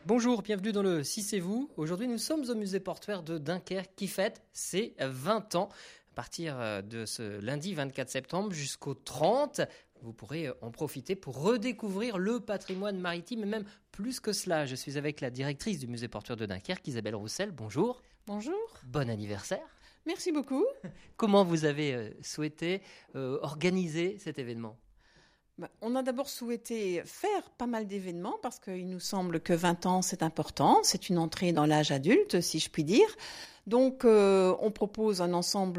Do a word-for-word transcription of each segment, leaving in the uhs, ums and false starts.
Bonjour, bienvenue dans le Si c'est vous. Aujourd'hui, nous sommes au musée portuaire de Dunkerque qui fête ses vingt ans. À partir de ce lundi vingt-quatre septembre jusqu'au trente, vous pourrez en profiter pour redécouvrir le patrimoine maritime et même plus que cela. Je suis avec la directrice du musée portuaire de Dunkerque, Isabelle Roussel. Bonjour. Bonjour. Bon anniversaire. Merci beaucoup. Comment vous avez souhaité euh, organiser cet événement ? Ben, on a d'abord souhaité faire pas mal d'événements parce qu'il nous semble que vingt ans, c'est important. C'est une entrée dans l'âge adulte, si je puis dire. Donc, euh, on propose un ensemble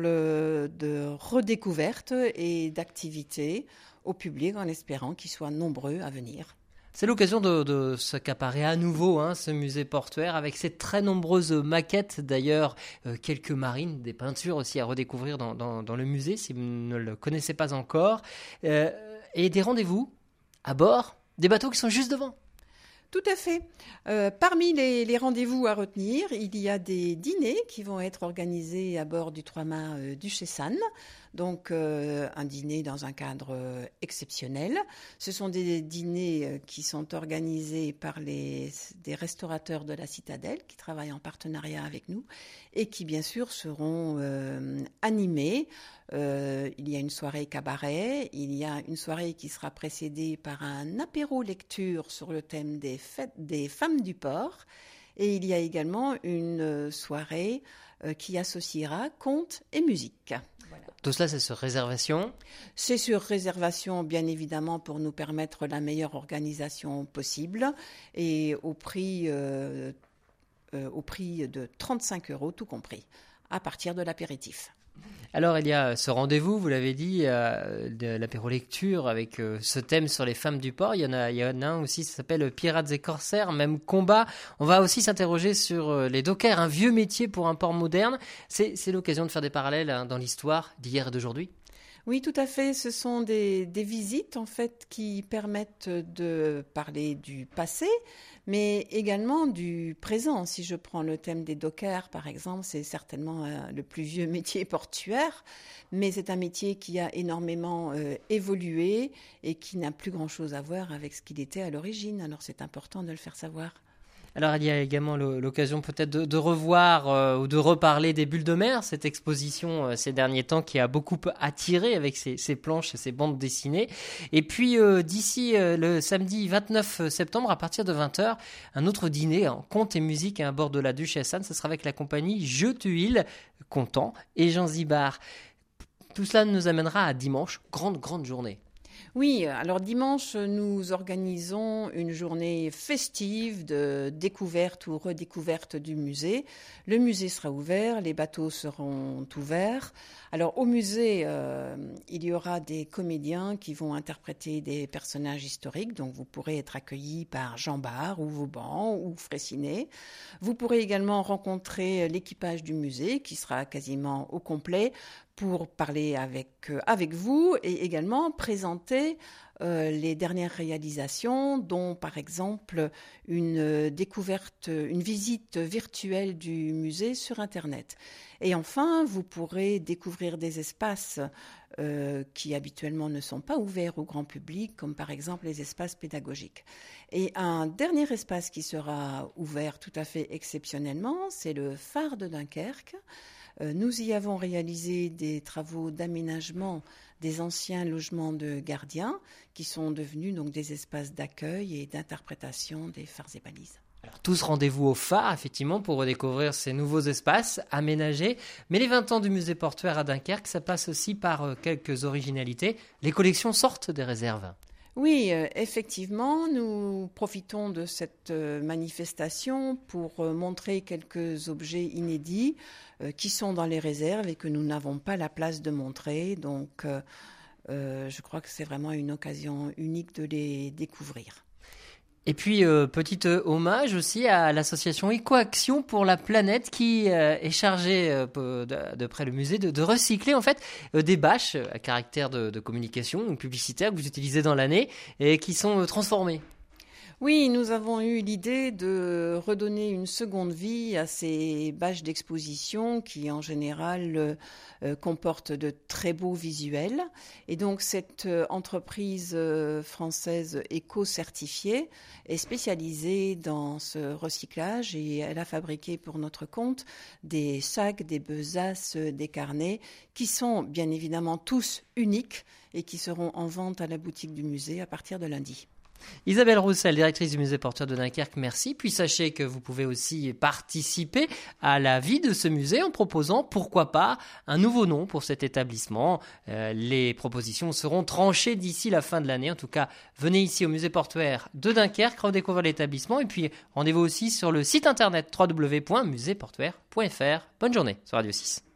de redécouvertes et d'activités au public en espérant qu'ils soient nombreux à venir. C'est l'occasion de, de s'accaparer à nouveau hein, ce musée portuaire avec ses très nombreuses maquettes, d'ailleurs euh, quelques marines, des peintures aussi à redécouvrir dans, dans, dans le musée si vous ne le connaissez pas encore. Euh, et des rendez-vous à bord des bateaux qui sont juste devant. Tout à fait. Euh, parmi les, les rendez-vous à retenir, il y a des dîners qui vont être organisés à bord du trois-mâts euh, du Chessan. Donc, euh, un dîner dans un cadre euh, exceptionnel. Ce sont des dîners euh, qui sont organisés par les, des restaurateurs de la Citadelle qui travaillent en partenariat avec nous et qui, bien sûr, seront euh, animés. Euh, il y a une soirée cabaret, il y a une soirée qui sera précédée par un apéro lecture sur le thème des fêtes des femmes du port et il y a également une soirée euh, qui associera contes et musique. Voilà. Tout cela, c'est sur réservation ? C'est sur réservation, bien évidemment, pour nous permettre la meilleure organisation possible et au prix, euh, euh, au prix de trente-cinq euros, tout compris, à partir de l'apéritif. Alors, il y a ce rendez-vous, vous l'avez dit, euh, de l'apéro lecture avec euh, ce thème sur les femmes du port. Il y en a, il y en a un aussi, ça s'appelle Pirates et Corsaires, même combat. On va aussi s'interroger sur euh, les dockers, un vieux métier pour un port moderne. C'est, c'est l'occasion de faire des parallèles hein, dans l'histoire d'hier et d'aujourd'hui. Oui, tout à fait. Ce sont des, des visites en fait qui permettent de parler du passé, mais également du présent. Si je prends le thème des dockers, par exemple, c'est certainement euh, le plus vieux métier portuaire, mais c'est un métier qui a énormément euh, évolué et qui n'a plus grand-chose à voir avec ce qu'il était à l'origine. Alors c'est important de le faire savoir. Alors, il y a également l'occasion peut-être de, de revoir euh, ou de reparler des Bulles de mer, cette exposition euh, ces derniers temps qui a beaucoup attiré avec ses, ses planches et ses bandes dessinées. Et puis, euh, d'ici euh, le samedi vingt-neuf septembre, à partir de vingt heures, un autre dîner en contes et musique à bord de la Duchesse Anne. Ce sera avec la compagnie Jeux Tuiles, Content et Jean Zibard. Tout cela nous amènera à dimanche, grande, grande journée. Oui, alors dimanche, nous organisons une journée festive de découverte ou redécouverte du musée. Le musée sera ouvert, les bateaux seront ouverts. Alors au musée, euh, il y aura des comédiens qui vont interpréter des personnages historiques, donc vous pourrez être accueillis par Jean Bart ou Vauban ou Fraissinet. Vous pourrez également rencontrer l'équipage du musée qui sera quasiment au complet pour parler avec, euh, avec vous et également présenter euh, les dernières réalisations, dont par exemple une euh, découverte, une visite virtuelle du musée sur Internet. Et enfin, vous pourrez découvrir des espaces euh, qui habituellement ne sont pas ouverts au grand public, comme par exemple les espaces pédagogiques. Et un dernier espace qui sera ouvert tout à fait exceptionnellement, c'est le phare de Dunkerque. Nous y avons réalisé des travaux d'aménagement des anciens logements de gardiens qui sont devenus donc des espaces d'accueil et d'interprétation des phares et balises. Alors, tous rendez-vous au phare, effectivement, pour redécouvrir ces nouveaux espaces aménagés. Mais les vingt ans du musée portuaire à Dunkerque, ça passe aussi par quelques originalités. Les collections sortent des réserves. Oui, euh, effectivement, nous profitons de cette euh, manifestation pour euh, montrer quelques objets inédits euh, qui sont dans les réserves et que nous n'avons pas la place de montrer. Donc, euh, euh, je crois que c'est vraiment une occasion unique de les découvrir. Et puis, euh, petit euh, hommage aussi à l'association Écoaction pour la planète qui euh, est chargée, euh, de, de près le musée, de, de recycler en fait euh, des bâches à caractère de, de communication ou publicitaire que vous utilisez dans l'année et qui sont euh, transformées. Oui, nous avons eu l'idée de redonner une seconde vie à ces bâches d'exposition qui, en général, euh, comportent de très beaux visuels. Et donc, cette euh, entreprise euh, française éco-certifiée est spécialisée dans ce recyclage et elle a fabriqué pour notre compte des sacs, des besaces, des carnets qui sont bien évidemment tous uniques et qui seront en vente à la boutique du musée à partir de lundi. Isabelle Roussel, directrice du musée portuaire de Dunkerque, merci. Puis sachez que vous pouvez aussi participer à la vie de ce musée en proposant, pourquoi pas, un nouveau nom pour cet établissement. Euh, les propositions seront tranchées d'ici la fin de l'année. En tout cas, venez ici au musée portuaire de Dunkerque, redécouvrir l'établissement et puis rendez-vous aussi sur le site internet w w w point musée portuaire point f r. Bonne journée sur Radio six.